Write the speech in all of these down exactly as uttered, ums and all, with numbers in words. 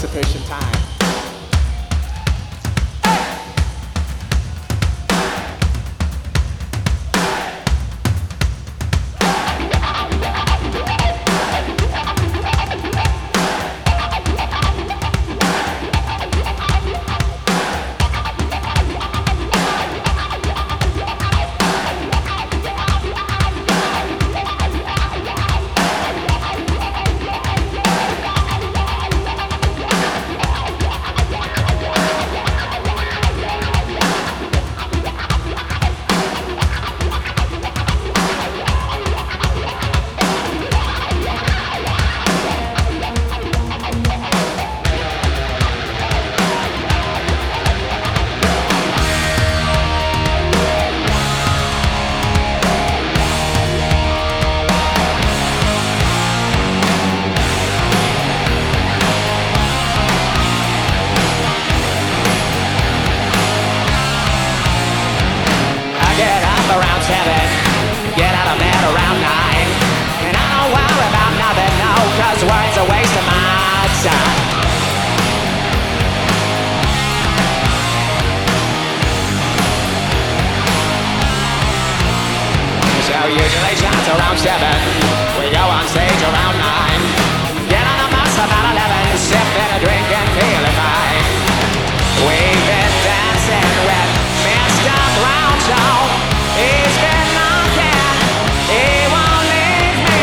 anticipation time. Around seven, get out of bed around nine, and I don't worry about nothing, no, cause work's a waste of my time. So usually shots around seven, we go on stage around nine, get on the bus about eleven, sip and a drink and feeling fine. We've been dancing with Mister Brownstone. He's been knocking, he won't leave me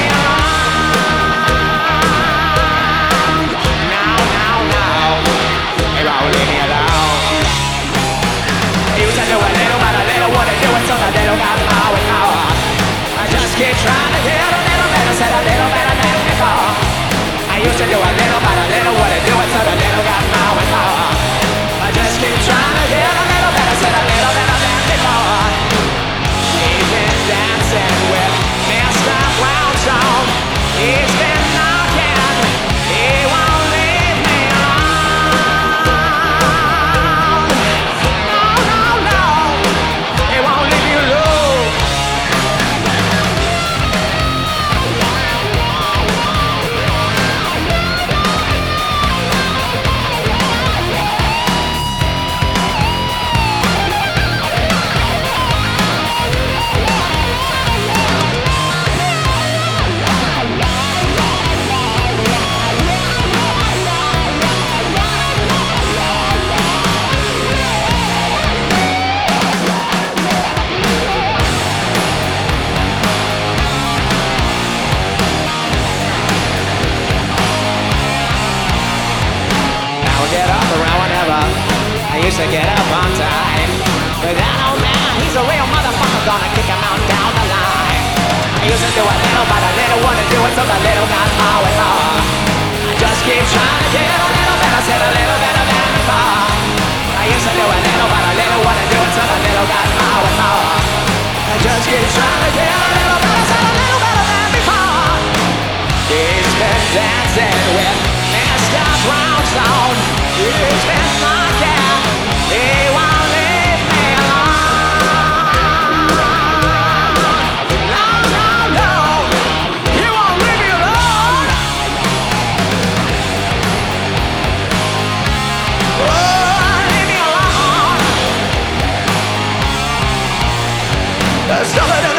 alone. No, no, no, he won't leave me alone. He used to do a little, but a little wouldn't do it, so the little got more and more. I just keep trying to get a little better, said a little better than before. I used to do a little, but a little wouldn't do it, so the little got more and more. I just keep trying to get a little better, said a little better than before. He's been dancing with Mister Brownstone. He's been knocking, he won't leave me alone. No, no, no, he won't leave you alone. Get up around whenever I used to get up on time, but that old man, he's a real motherfucker, gonna kick him out down the line. I used to do a little, but a little wouldn't do it, so the little got more and more. I just keep trying to get a little better, said a little better than before. I used to do a little, but a little wouldn't do it, so the little got more and more. I just keep trying to get a little better, said a little better than before. He's been dancing with Mister Brownstone. He's been knocking, he won't leave me alone. No, no, no, he won't leave me alone. Oh, leave me alone. There's something